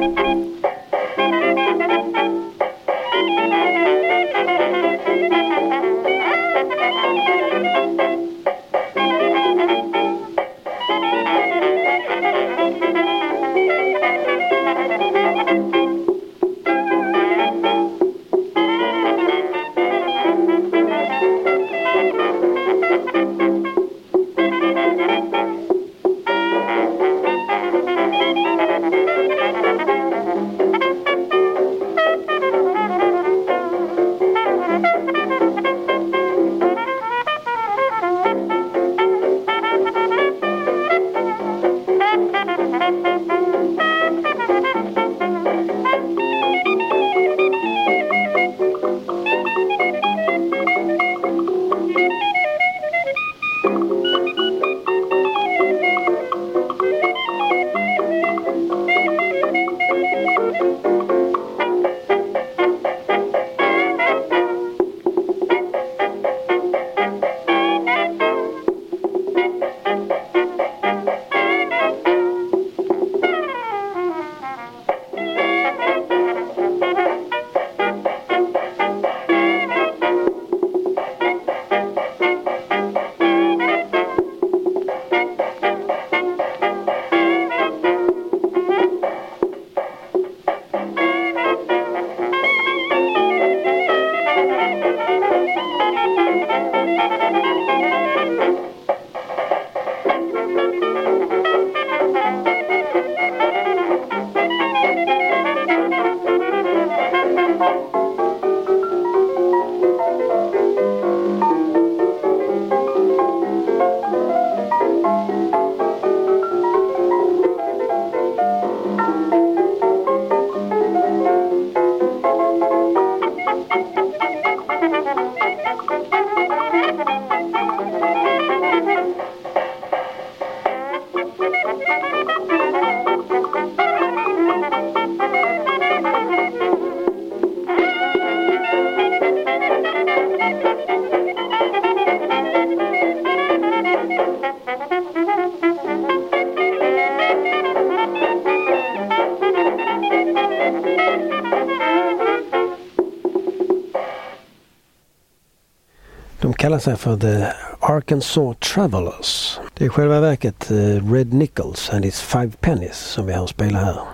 De kallar sig för The Arkansas Travelers. Det är själva verket Red Nichols and his Five Pennies som vi har spelat här.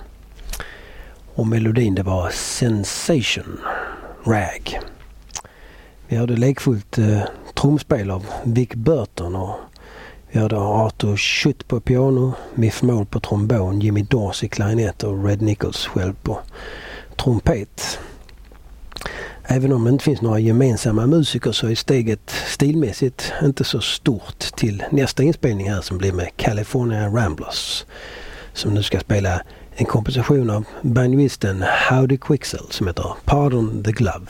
Och melodin det var Sensation, Rag. Vi hörde lekfullt trumspel av Vic Burton och vi hörde Arthur Schutt på piano, Miff Mole på trombon, Jimmy Dorsey klarinett och Red Nichols själv på trumpet. Även om det inte finns några gemensamma musiker så är steget stilmässigt inte så stort till nästa inspelning här som blir med California Ramblers som nu ska spela en komposition av banjoisten Howdy Quixel som heter Pardon the Glove.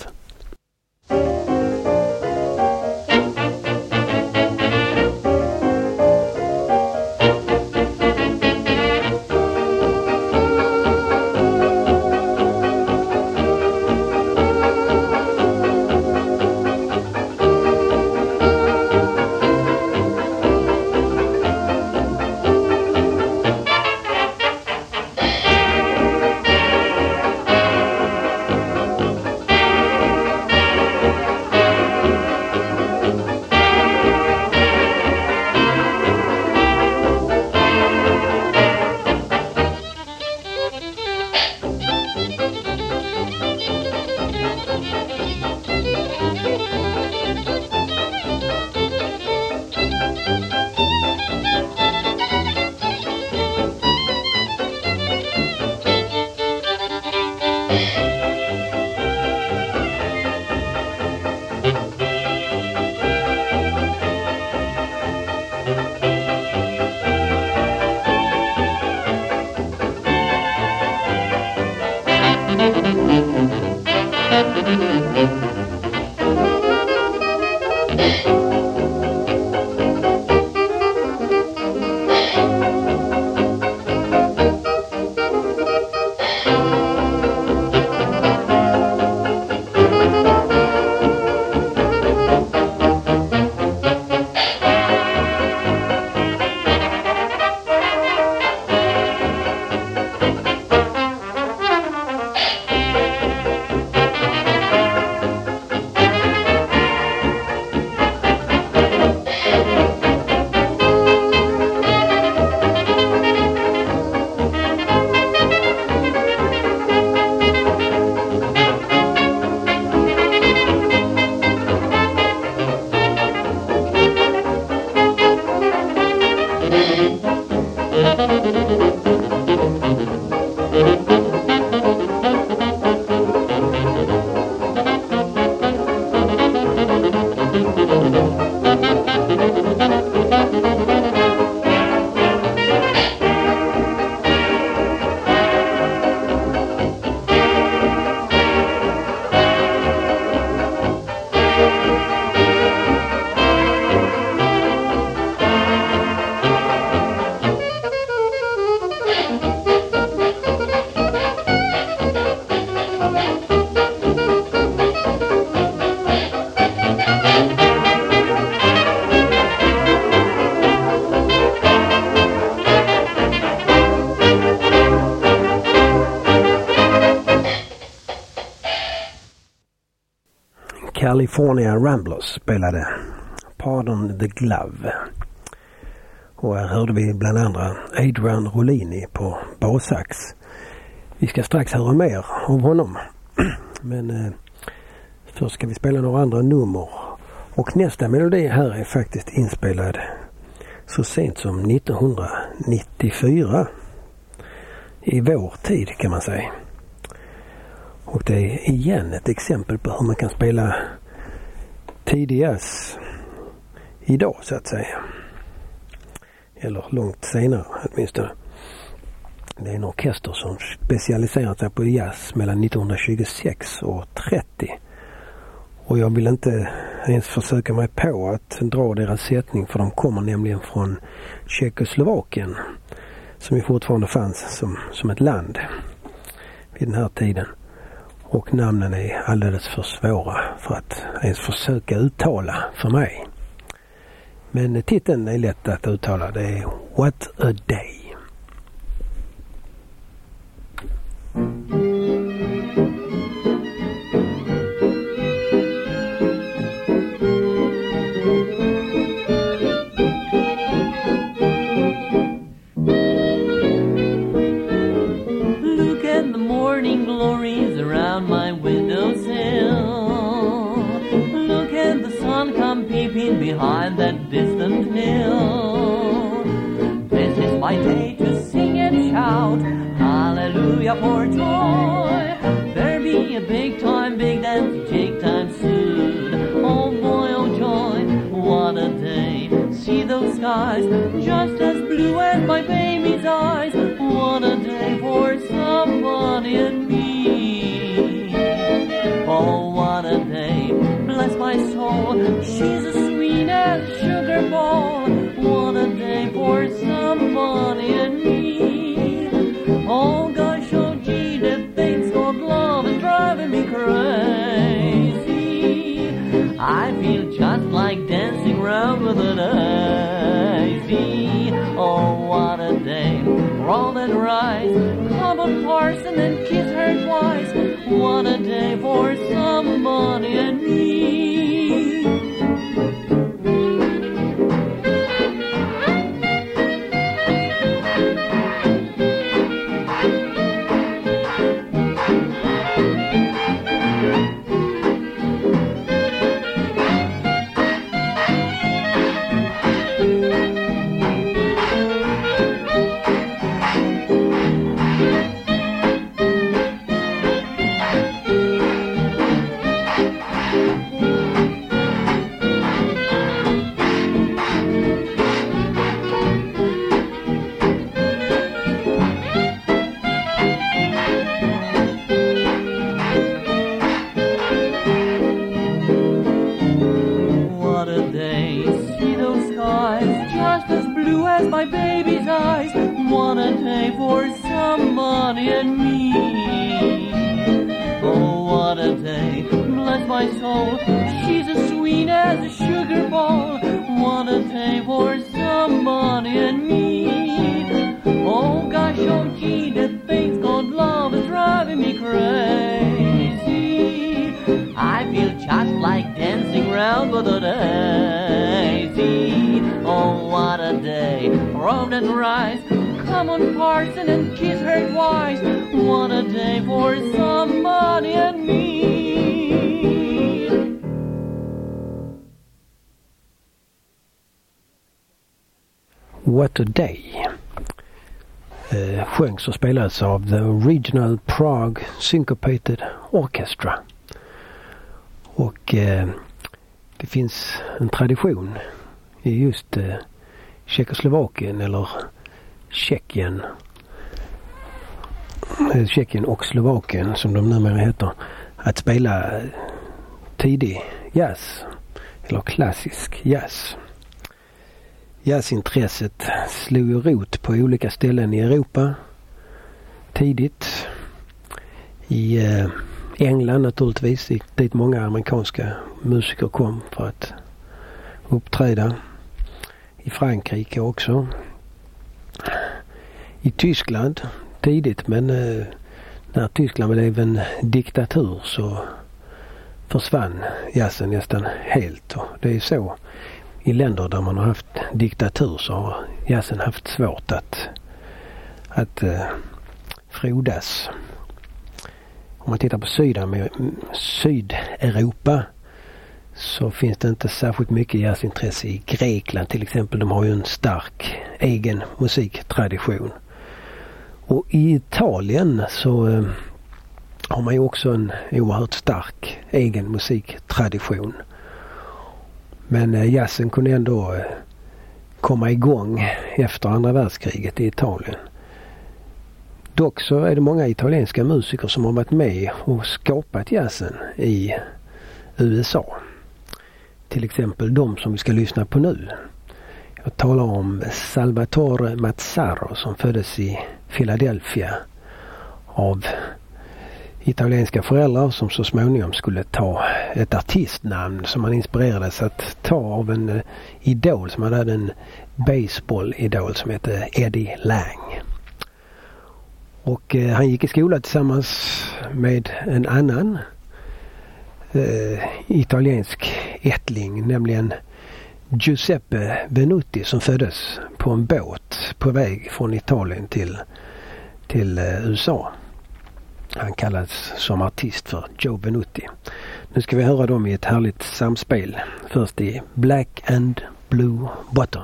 California Ramblers spelade Pardon the Glove. Och här hörde vi bland andra Adrian Rollini på bassax. Vi ska strax höra mer av honom. Men först ska vi spela några andra nummer. Och nästa melodi här är faktiskt inspelad så sent som 1994. I vår tid kan man säga. Och det är igen ett exempel på hur man kan spela tidig jazz idag så att säga. Eller långt senare åtminstone. Det är en orkester som specialiserat sig på jazz mellan 1926 och 30. Och jag vill inte ens försöka mig på att dra deras sättning, för de kommer nämligen från Tjeckoslovakien som ju fortfarande fanns som ett land vid den här tiden. Och namnen är alldeles för svåra för att ens försöka uttala för mig. Men titeln är lätt att uttala. Det är What a Day. Look at the morning glories around my windowsill. Look at the sun come peeping behind that distant hill. This is my day to sing and shout, hallelujah for joy. There be a big dance take time soon. Oh boy, oh joy, what a day. See those skies, just as blue as my baby's eyes. What a day for somebody and me. Oh, what a day, bless my soul. She's as sweet as a sugar ball. What a day for somebody and me. Oh gosh, oh gee, the things called love is driving me crazy. I feel just like dancing around with a daisy. Oh, what a day, roll and rise. Come on, parson, and kiss her twice. What a day for somebody and me. My baby's eyes, what a day for somebody and me. Oh, what a day, bless my soul. She's as sweet as a sugar ball. What a day for somebody and me. Oh gosh, oh gee, the things called love is driving me crazy. I feel just like dancing round with a daisy. Oh, what a day, roll and rise. Come on, parson, and kiss her twice. What a day for somebody and me. What a Day. sjöngs och spelades av The Regional Prague Syncopated Orchestra. Och det finns en tradition i just Tjeckoslovakien eller Tjeckien och Slovakien som de numera heter, att spela tidig jazz eller klassisk jazz. Jazzintresset slog ju rot på olika ställen i Europa tidigt. I England naturligtvis, dit många amerikanska musiker kom för att uppträda. I Frankrike också. I Tyskland tidigt, men när Tyskland blev en diktatur så försvann jazzen nästan helt. Och det är så i länder där man har haft diktatur så har jazzen haft svårt att frodas. Om man tittar på Sydeuropa så finns det inte särskilt mycket jazzintresse i Grekland till exempel. De har ju en stark egen musiktradition. Och i Italien så har man ju också en oerhört stark egen musiktradition. Men jazzen kunde ändå komma igång efter andra världskriget i Italien. Dock så är det många italienska musiker som har varit med och skapat jazzen i USA. Till exempel de som vi ska lyssna på nu. Jag talar om Salvatore Mazzaro som föddes i Philadelphia av italienska föräldrar som så småningom skulle ta ett artistnamn som man inspirerades att ta av en idol som hade en baseball-idol som hette Eddie Lang. Och han gick i skola tillsammans med en annan italiensk ättling, nämligen Giuseppe Venuti som föddes på en båt på väg från Italien till USA. Han kallades som artist för Joe Venuti. Nu ska vi höra dem i ett härligt samspel. Först i Black and Blue Bottom.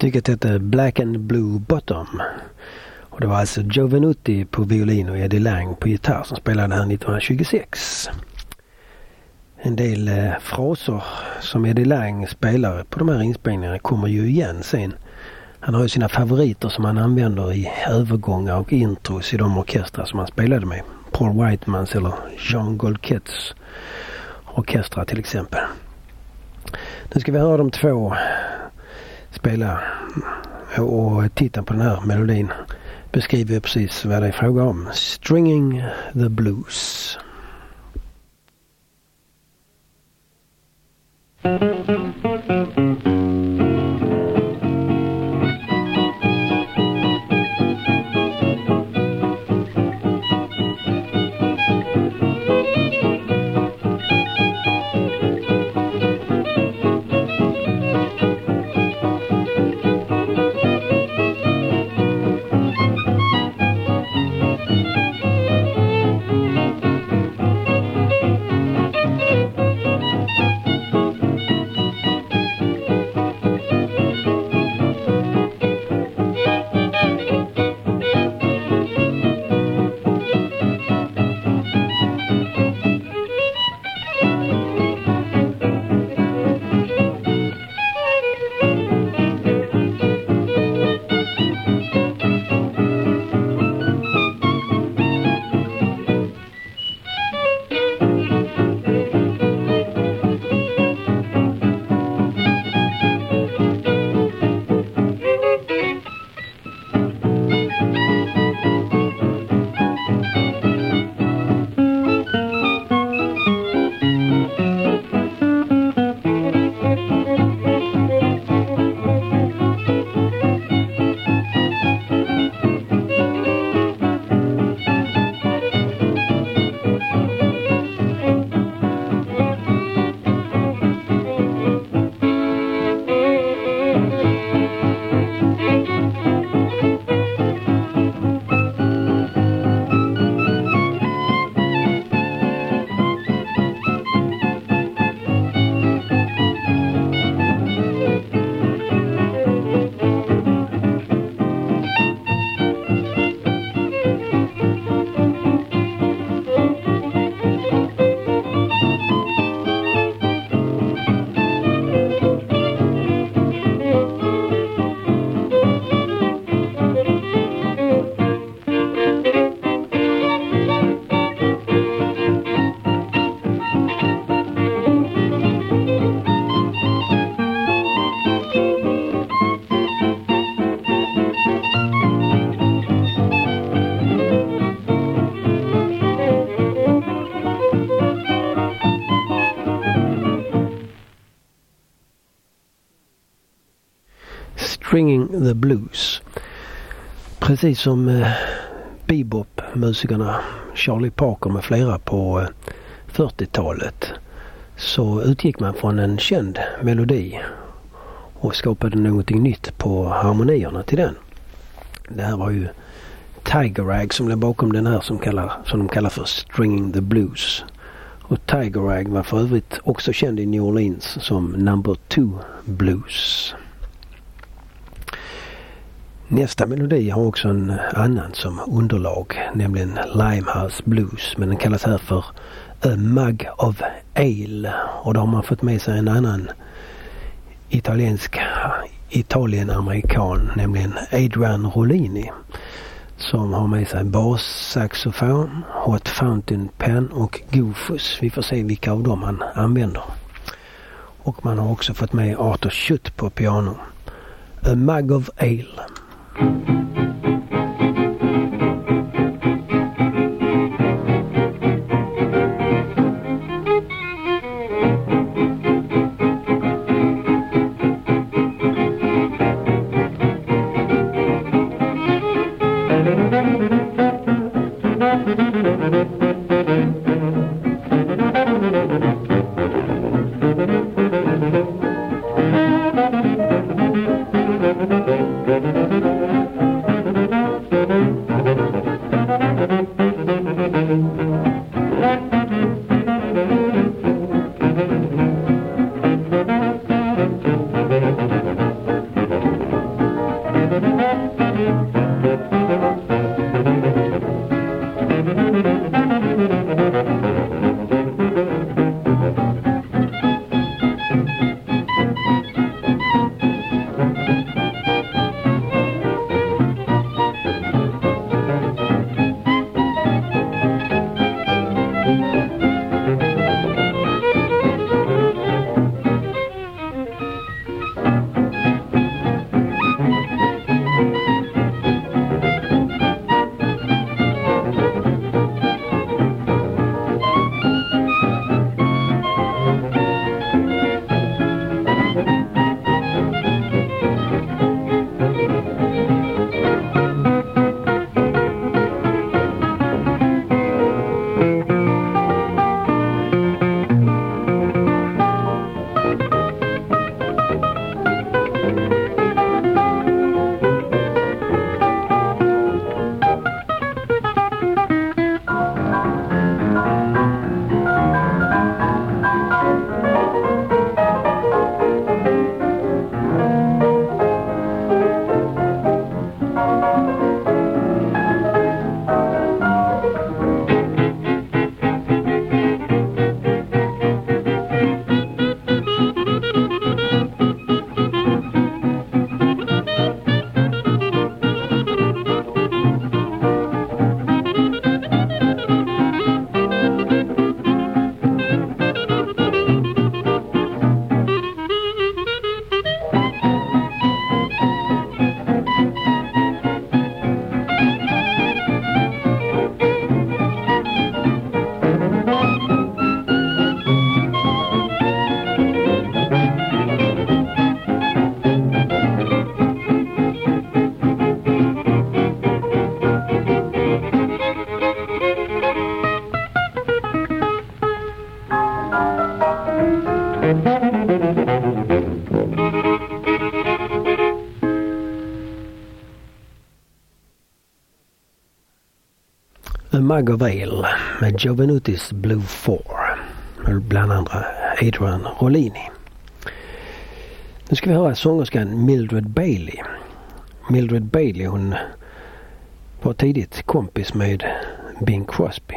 Stycket heter Black and Blue Bottom. Och det var alltså Joe Venuti på violin och Eddie Lang på gitarr som spelade här 1926. En del fraser som Eddie Lang spelar på de här inspelningarna kommer ju igen sen. Han har ju sina favoriter som han använder i övergångar och intros i de orkestrar som han spelade med. Paul Whitemans eller Jean Golquets orkestrar till exempel. Nu ska vi höra de två spela och titta på den här melodin. Beskriver precis vad det är fråga om. Stringing the Blues. Stringing the Blues. Precis som bebop-musikerna Charlie Parker med flera på 40-talet så utgick man från en känd melodi och skapade någonting nytt på harmonierna till den. Det här var ju Tiger Rag som låg bakom den här som de kallar för Stringing the Blues. Och Tiger Rag var för övrigt också känd i New Orleans som Number 2 Blues. Nästa melodi har också en annan som underlag, nämligen Limehouse Blues, men den kallas här för A Mug of Ale, och då har man fått med sig en annan Italien-amerikan, nämligen Adrian Rollini, som har med sig bassaxofon, hot fountain pen och Goofus. Vi får se vilka av dem han använder. Och man har också fått med Arthur Schutt på piano. A Mug of Ale. A Mug of Ale med Joe Venutis Blue 4 med bland andra Adrian Rollini. Nu ska vi höra sångerskan Mildred Bailey. Mildred Bailey, hon var tidigt kompis med Bing Crosby.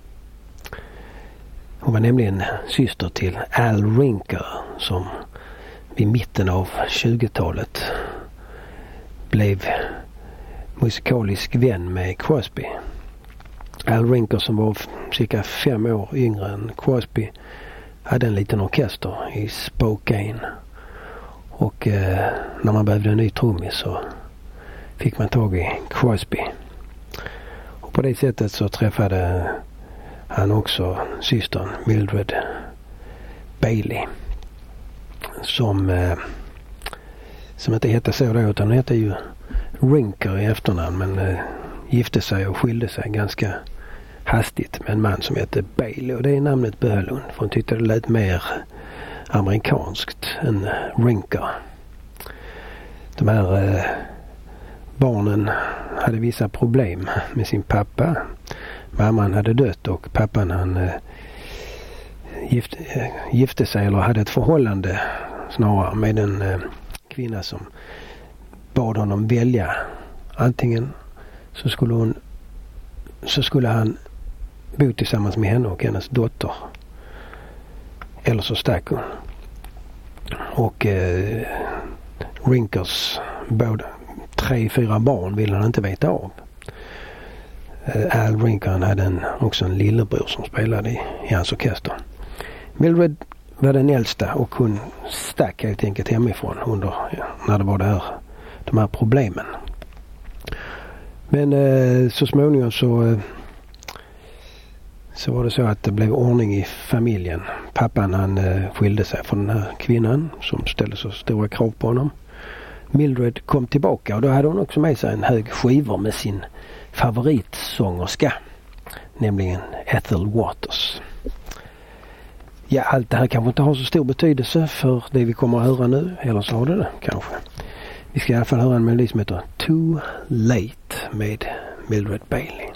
Hon var nämligen syster till Al Rinker som vid mitten av 20-talet blev musikalisk vän med Crosby. Al Rinker, som var cirka 5 år yngre än Crosby, hade en liten orkester i Spokane. Och när man behövde en ny trummis så fick man tag i Crosby. Och på det sättet så träffade han också systern Mildred Bailey. Som inte hette så då, utan hon hette ju Rinker i efternamn, men gifte sig och skilde sig ganska hastigt med en man som hette Bailey, och det namnet behöll hon för hon tyckte det lät mer amerikanskt än Rinker. De här barnen hade vissa problem med sin pappa. Mamman hade dött och pappan han gifte sig, eller hade ett förhållande snarare, med en kvinna som bad honom välja. Antingen så skulle han bo tillsammans med henne och hennes dotter, eller så stack hon. Och Rinkers både 3-4 barn ville han inte veta av. Al Rinker hade också en lillebror som spelade i hans orkester. Mildred var den äldsta och hon stack helt enkelt hemifrån när det var de här problemen. Men så småningom så var det så att det blev ordning i familjen. Pappan han skilde sig från den här kvinnan som ställde så stora krav på honom. Mildred kom tillbaka och då hade hon också med sig en hög skivor med sin favoritsångerska, nämligen Ethel Waters. Ja, allt det här kanske inte har så stor betydelse för det vi kommer att höra nu, eller så har det kanske. Vi ska i alla fall höra en melodi som heter Too Late med Mildred Bailey.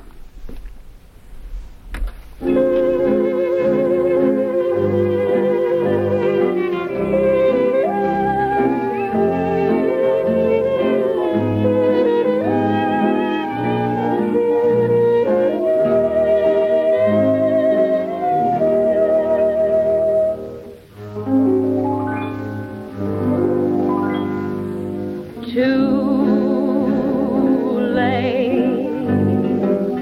Too late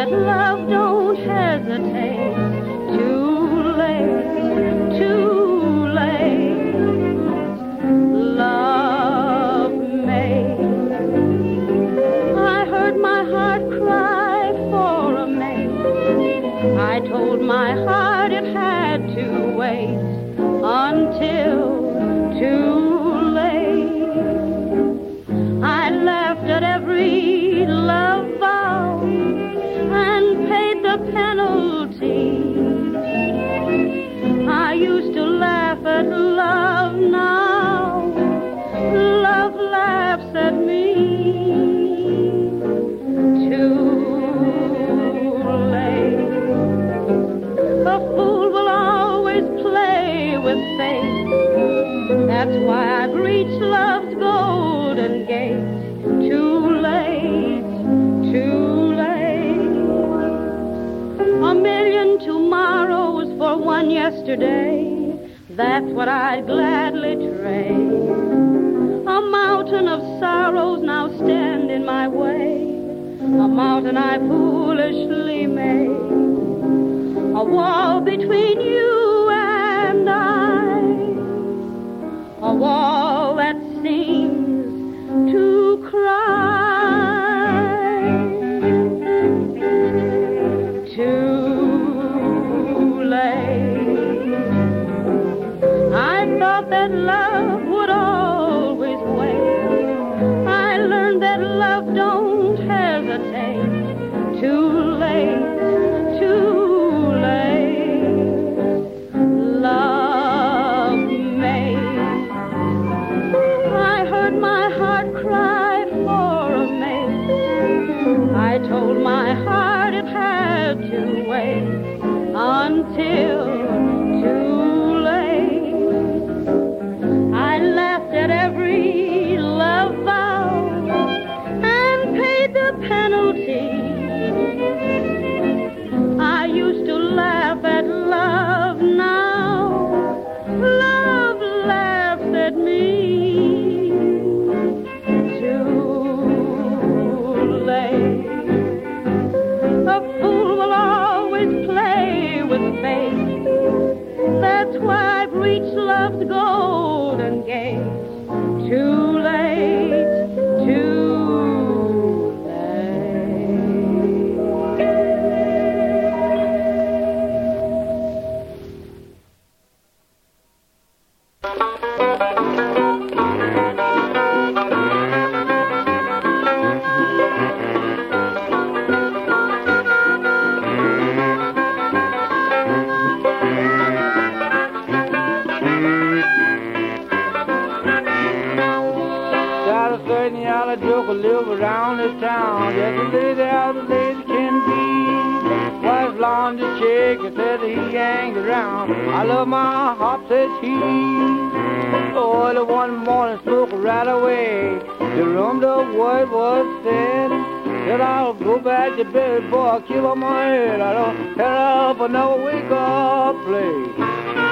that love don't hesitate. Too late, too late. Love made. I heard my heart cry for a mate. I told my heart it had to wait until too late. I laughed at every love vow and paid the penalty. I used to laugh at love, now love laughs at me. Too late. A fool will always play with fate. That's why I've reached love's golden gate. Too late, too late. A million tomorrows for one yesterday. That's what I'd gladly trade. A mountain of sorrows now stand in my way. A mountain I foolishly made. A wall between you and I. A wall that seems to cry. Too late. I thought that love would always wait. I learned that love don't hesitate. Too late, too late. Love made. I heard my heart cry for a mate. I told my heart it had to wait until too late. I laughed at every love vow and paid the penalty. I used to laugh at love, now love laughs at me. Too late. A fool will always play with fate. That's why I've reached love's golden gate. Too late, too late. Got a certain yellow joker live around this town. Just a lady out as lady can be. Wife long to shake and said he hangs around. I love my hop, says he. Oh, the one morning smoke right away. The room the word was said. Said I'll go back to bed, boy, I'll keep on my head. I don't head up another wake up play.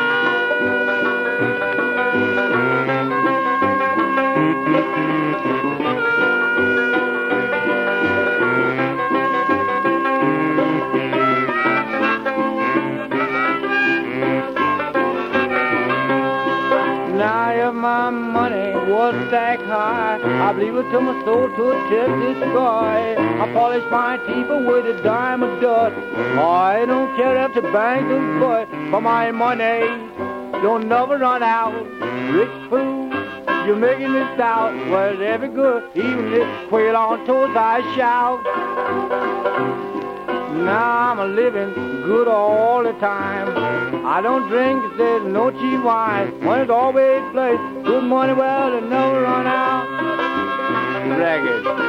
Now if my money was stacked high, I believe it to my soul to a tip the sky. I polish my teeth with a dime of dust. I don't care if the bank is but for my money don't never run out. Rich fool, you're making me stout. Well, every good, even if quail on toes I shout. Now I'm a living good all the time. I don't drink, there's no cheap wine. Money's always place. Good money, well, it never run out. Ragged.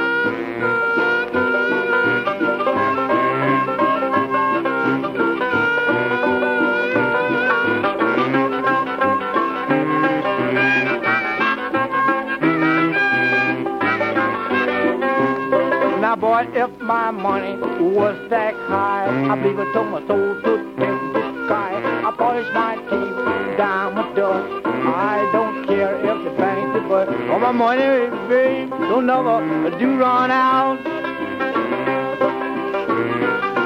Now, boy, if my money was stacked high, I believe it told my soul to take the sky. I polish my teeth down with dust. I don't care if the bank is but all my money, babe, don't never do run out.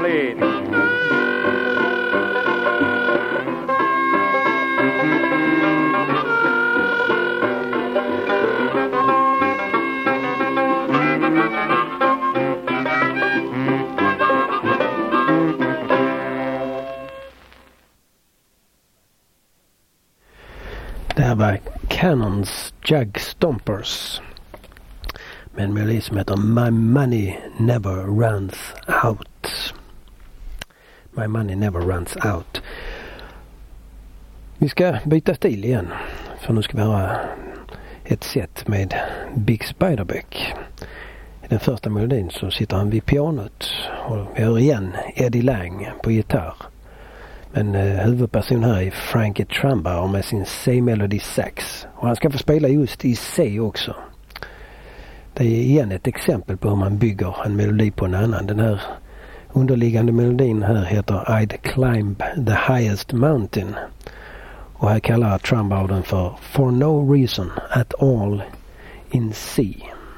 played. Det här var Cannons Jug Stompers med en melodi som heter My Money Never Runs Out. My Money Never Runs Out. Vi ska byta stil igen, för nu ska vi höra ett set med Bix Beiderbecke. I den första melodin så sitter han vid pianot och vi hör igen Eddie Lang på gitarr. Men huvudperson här är Frankie Trumba med sin C-melody sax. Och han ska få spela just i C också. Det är igen ett exempel på hur man bygger en melodi på en annan. Den här underliggande melodin här heter I'd Climb the Highest Mountain. Och här kallar Trumba den For No Reason at All in C.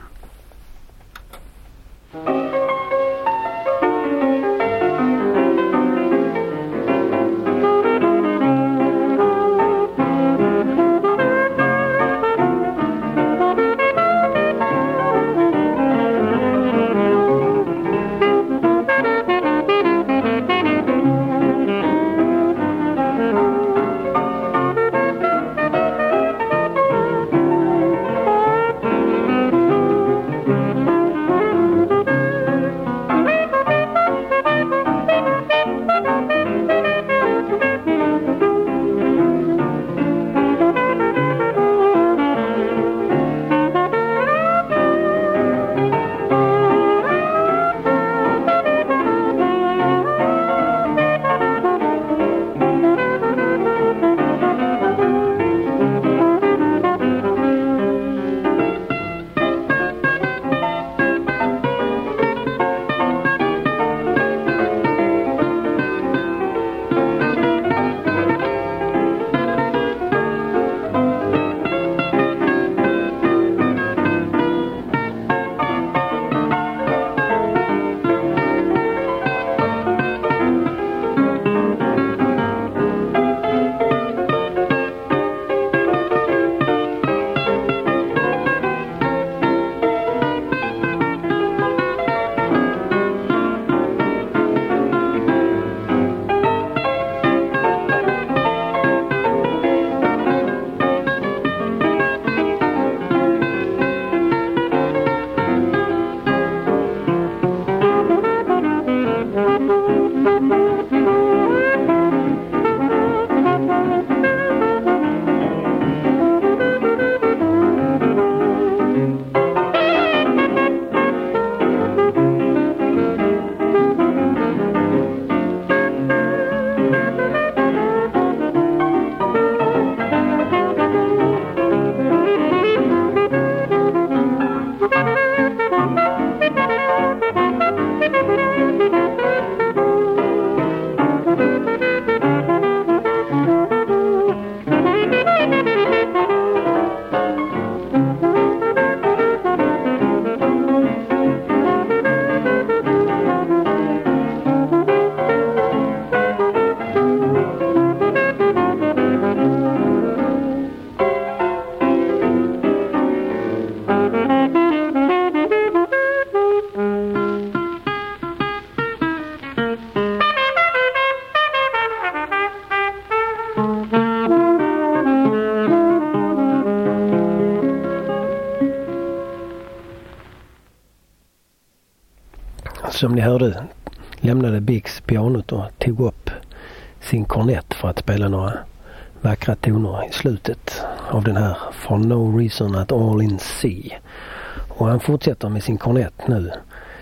Som ni hörde lämnade Bix pianot och tog upp sin kornett för att spela några vackra toner i slutet av den här For No Reason at All in C. Och han fortsätter med sin kornett nu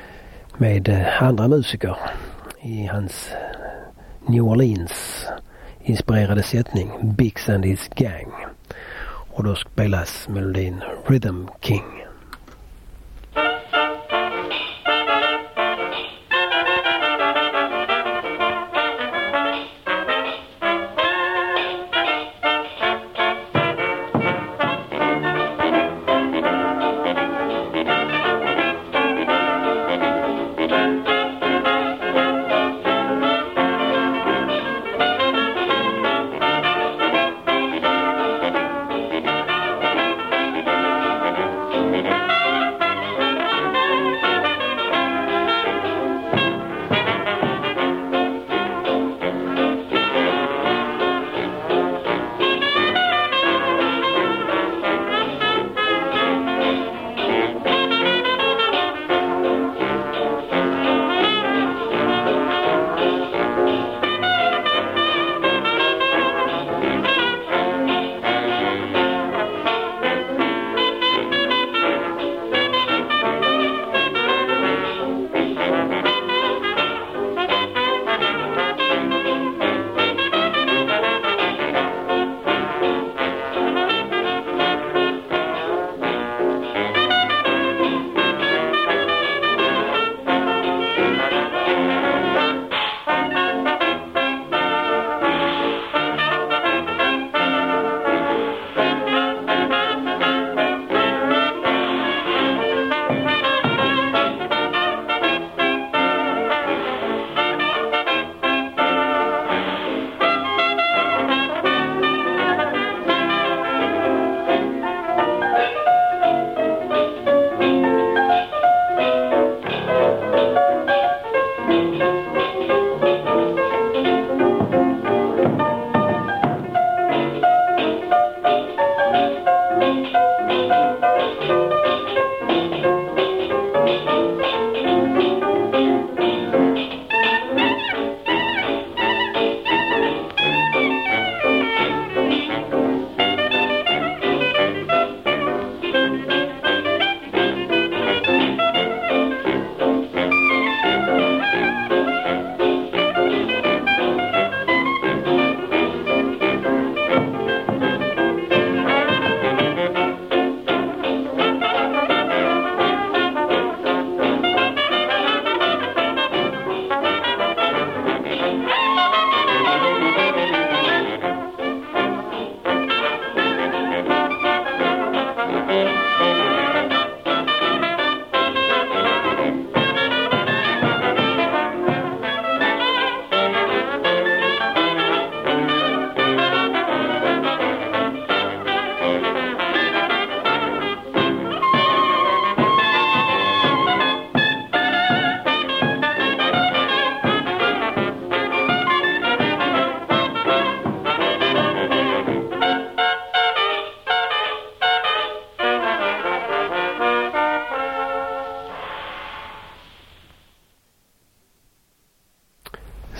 med andra musiker i hans New Orleans inspirerade sättning Bix and His Gang. Och då spelas melodin Rhythm King.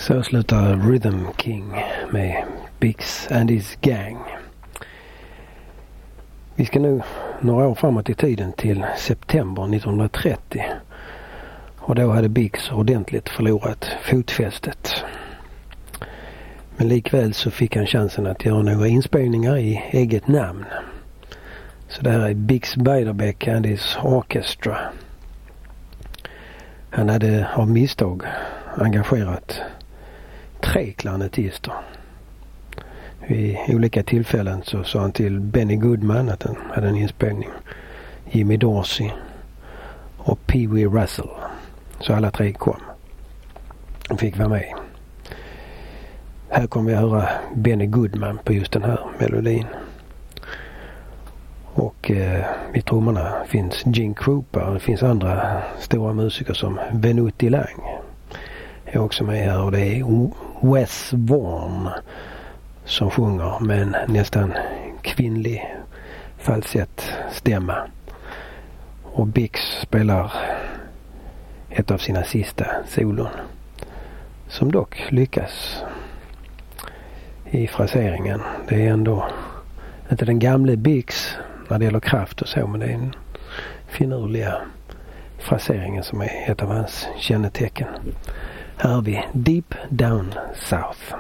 Så slutar Rhythm King med Bix and his gang. Vi ska nu några år framåt i tiden till september 1930. Och då hade Bix ordentligt förlorat fotfästet. Men likväl så fick han chansen att göra några inspelningar i eget namn. Så det här är Bix Beiderbecke and his Orchestra. Han hade av misstag engagerat 3 klarnetister. Vid olika tillfällen så sa han till Benny Goodman att han hade en inspelning. Jimmy Dorsey och Pee Wee Russell. Så alla 3 kom. De fick vara med. Här kommer vi att höra Benny Goodman på just den här melodin. Och vid trummorna finns Gene Krupa. Det finns andra stora musiker som Venuti Lang. Är också med här, och det är Wes Vaughn som sjunger med en nästan kvinnlig falsettstämma. Och Bix spelar ett av sina sista solon, som dock lyckas i fraseringen. Det är ändå inte den gamla Bix när det gäller kraft och så, men det är den finurliga fraseringen som är ett av hans kännetecken. Här har vi Deep Down South.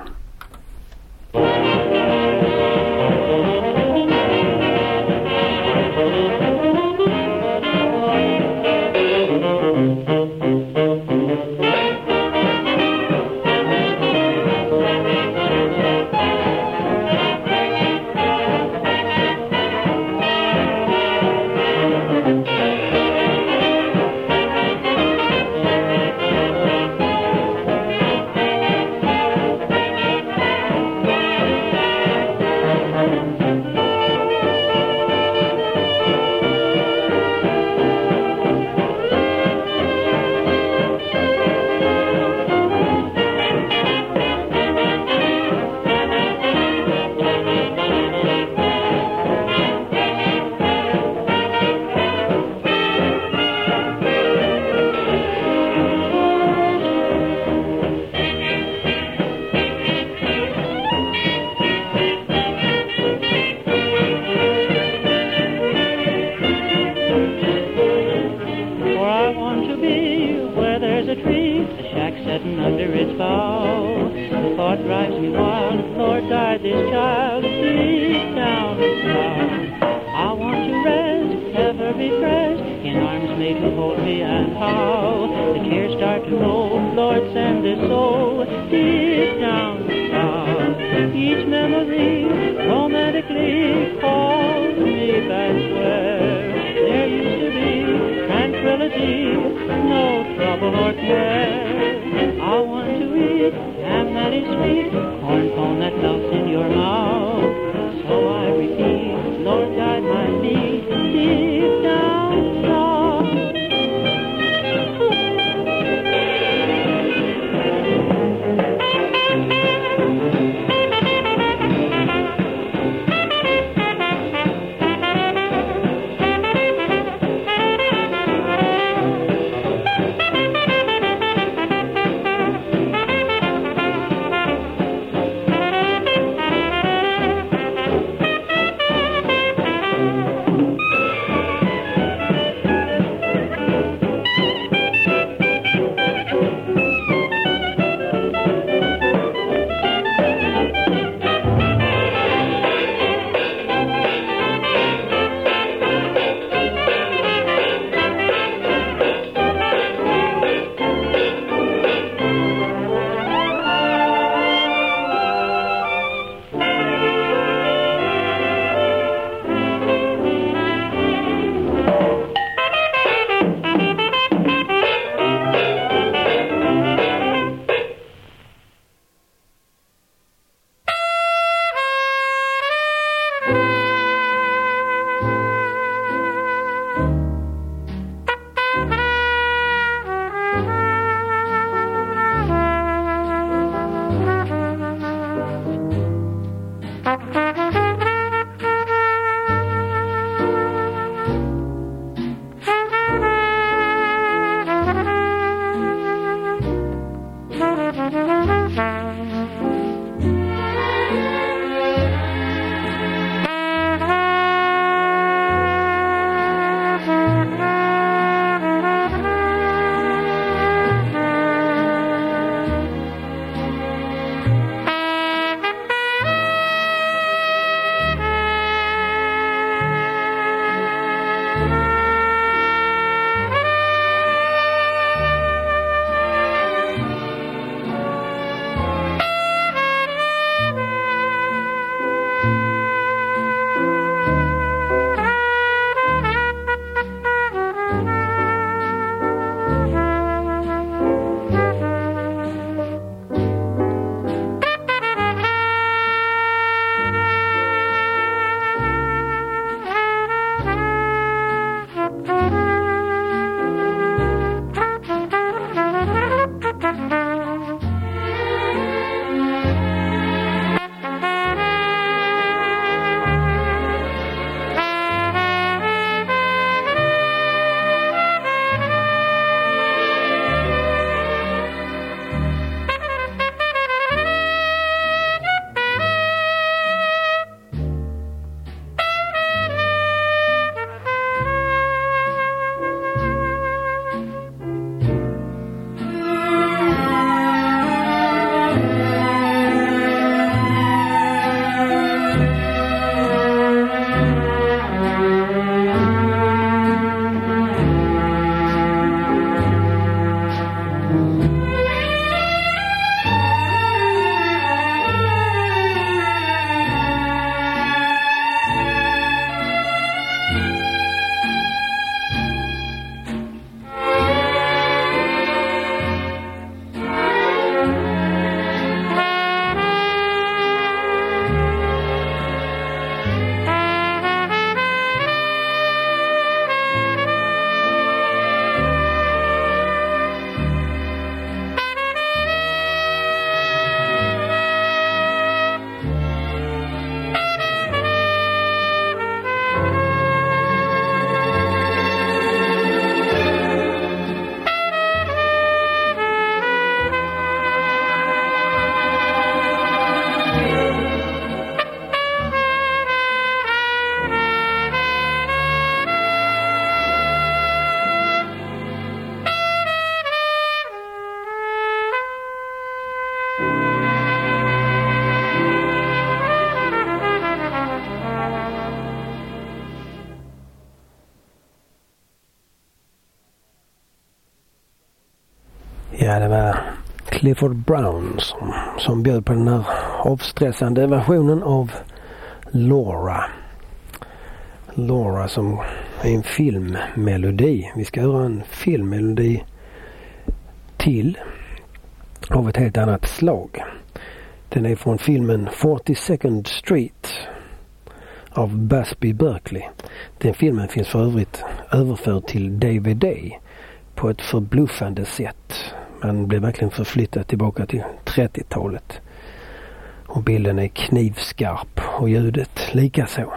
Ja, det var Clifford Brown som bjöd på den här avstressande versionen av Laura. Laura som är en filmmelodi. Vi ska göra en filmmelodi till av ett helt annat slag. Den är från filmen 42nd Street av Busby Berkeley. Den filmen finns för övrigt överförd till DVD på ett förbluffande sätt. Man blir verkligen förflyttad tillbaka till 30-talet. Och bilden är knivskarp och ljudet likaså.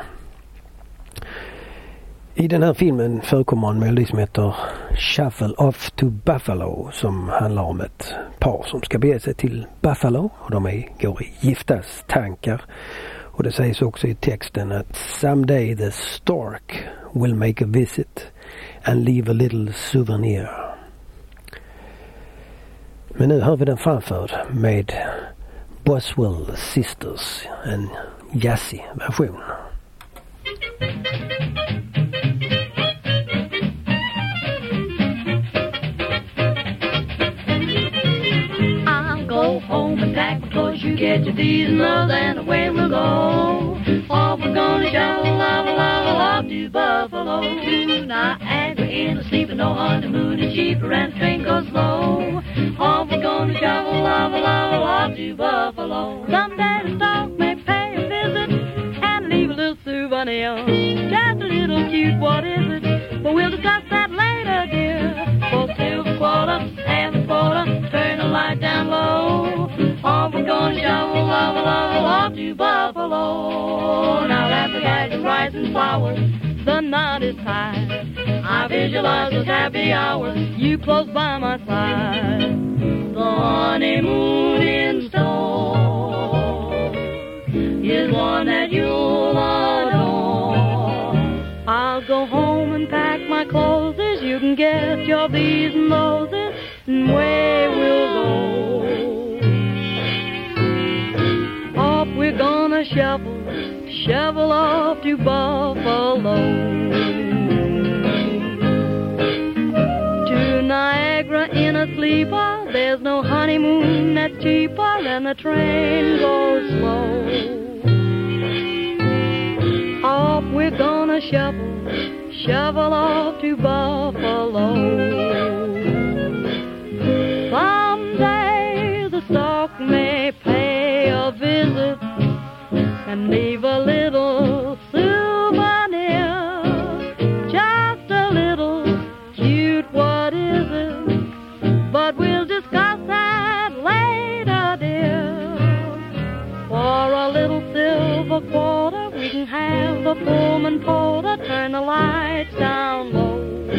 I den här filmen förekommer en melodi som heter Shuffle Off to Buffalo, som handlar om ett par som ska bege sig till Buffalo och de går i giftas tankar. Och det sägs också i texten att someday the stork will make a visit and leave a little souvenir. Men nu hör vi den framförd med Boswell Sisters, en jazzig version. I'll go home and pack my clothes, you get your these and those, and away we'll go. Off we're gonna shovel, off to Buffalo. Niagara in a sleep, no honeymoon is cheaper, and the train goes slow. Off we're gonna shovel, off to Buffalo. Someday the stork may pay a visit and leave a little souvenir. Just a little cute, what is it? But we'll discuss that later, dear. For silver quarter and the quarter, turn the light down low. Off we're gonna shovel, off to Buffalo. Now that the guys are rising flowers, the night is high. I visualize those happy hours, you close by my side. The honeymoon in store is one that you'll adore. I'll go home and pack my clothes, you can get your these and those, and away we'll go. Off we're gonna shovel off to Buffalo. To Niagara in a sleeper, there's no honeymoon that's cheaper, and the train goes slow. Off we're gonna shovel off to Buffalo. Someday the stork may pay a visit and leave a little souvenir. Just a little cute, what is it? But we'll discuss that later, dear. For a little silver quarter, we can have the Pullman porter, turn the lights down low.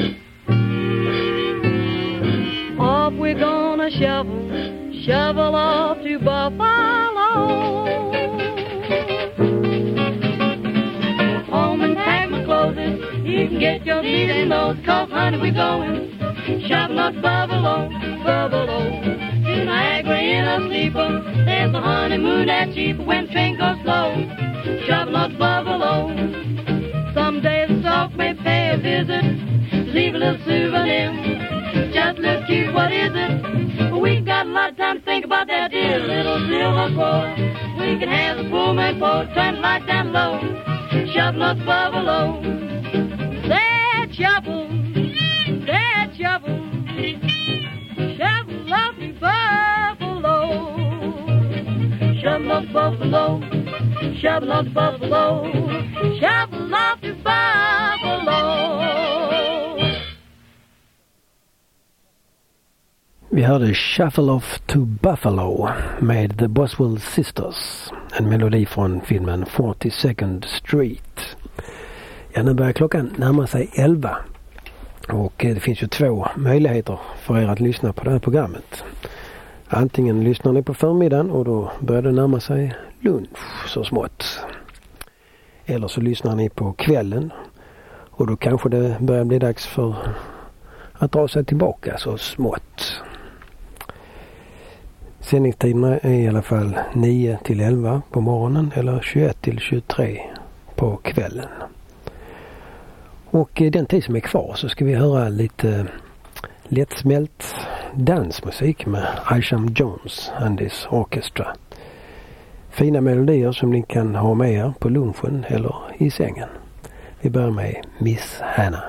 Off we're gonna shovel off to Buffalo. Home and pack my clothes, you can get your feet in those, 'cause honey we're going shoveling off to Buffalo, Buffalo. To Niagara in a sleeper, there's a honeymoon that's cheaper when the train goes slow. Shoveling off to Buffalo. Someday the stork may pay a visit, leave a little souvenir. Just a little cute, what is it? We got a lot of time to think about that, dear. Little silver quarter, we can have the Pullman porter, turn the light down low. Shovel up Buffalo. That shovel, shovel up Buffalo. Shovel up Buffalo, shovel up Buffalo, shovel up to Buffalo. Vi hörde Shuffle Off to Buffalo med The Boswell Sisters. En melodi från filmen 42nd Street. Ja, nu börjar klockan närma sig 11. Och det finns ju två möjligheter för er att lyssna på det här programmet. Antingen lyssnar ni på förmiddagen och då börjar det närma sig lunch så smått. Eller så lyssnar ni på kvällen och då kanske det börjar bli dags för att dra sig tillbaka så smått. Sändningstiderna är i alla fall 9 till 11 på morgonen eller 21 till 23 på kvällen. Och den tid som är kvar så ska vi höra lite lättsmält dansmusik med Isham Jones and his Orchestra. Fina melodier som ni kan ha med er på lunchen eller i sängen. Vi börjar med Miss Hannah.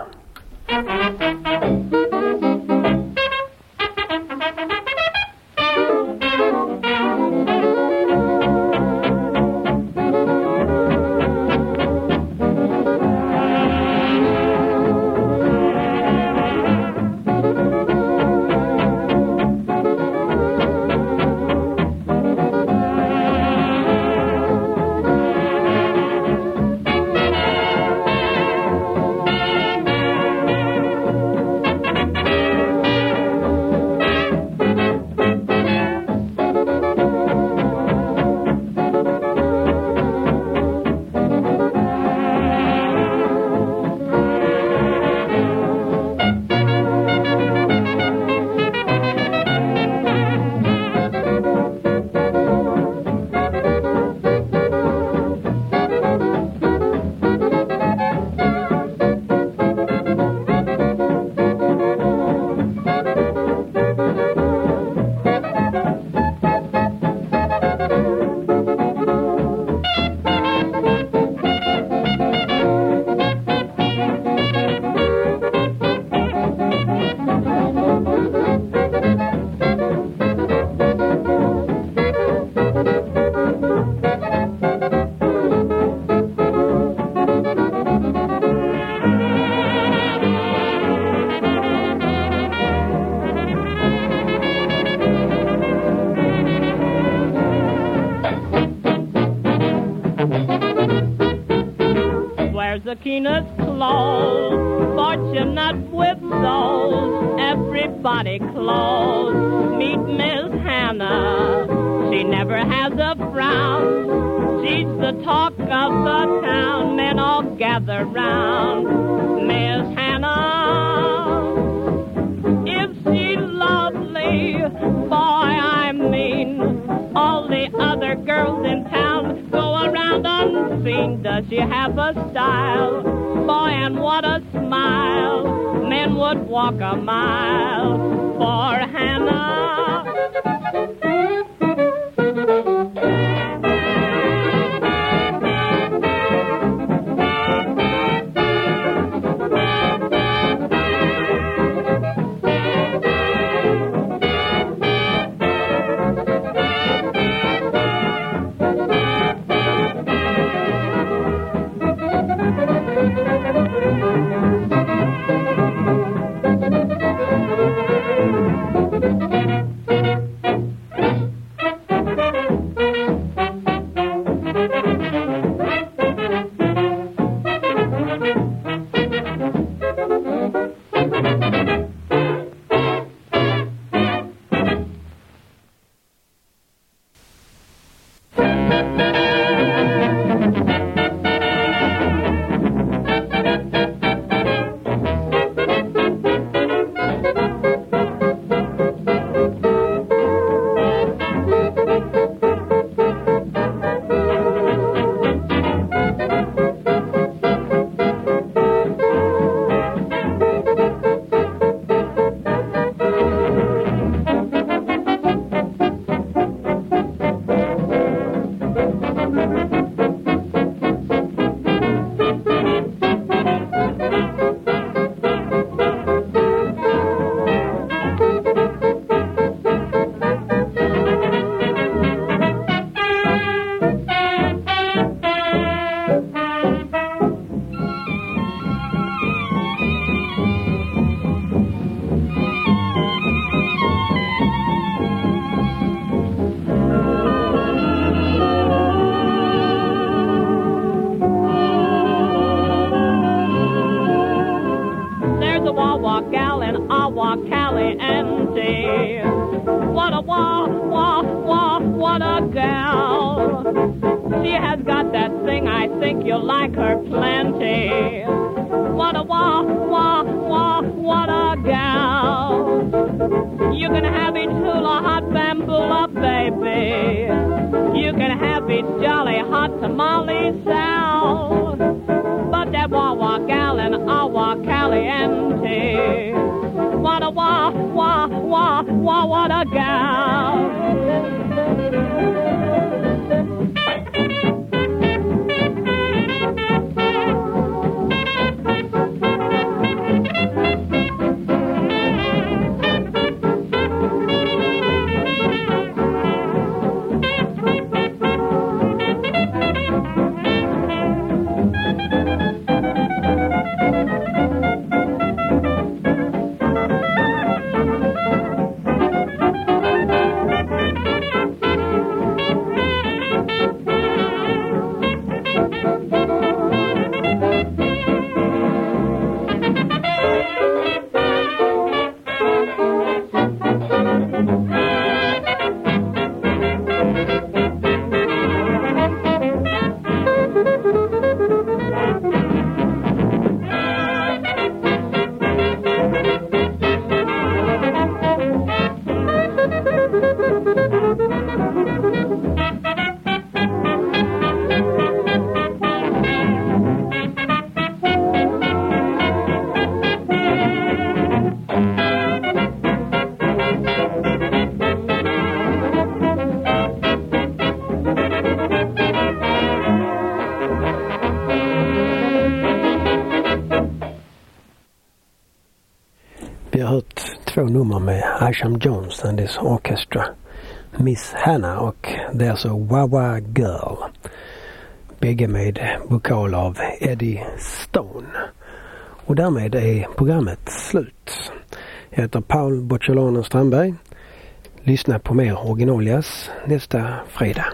The keenest claws, fortunate with those, everybody close. Meet Miss Hannah, she never has a frown. She's the talk of the town, men all gather round. Miss Hannah, if she's lovely, boy, I mean, all the other girls in town go around unseen. Does she have a style? Boy, and what a smile. Men would walk a mile for Hannah. What a gal. She has got that thing, I think you'll like her plenty. What a what a gal. You can have each hula hot bambula, baby. You can have each jolly hot tamale sal. But that wah gal and awa caliente. What a wow, what a gal. Vi har hört 2 nummer med Isham Jones and his orchestra, Miss Hannah och There's a Wawa Girl. Bägge med vokal av Eddie Stone. Och därmed är programmet slut. Jag heter Paul Bocciolano Strandberg. Lyssna på mer originalias nästa fredag.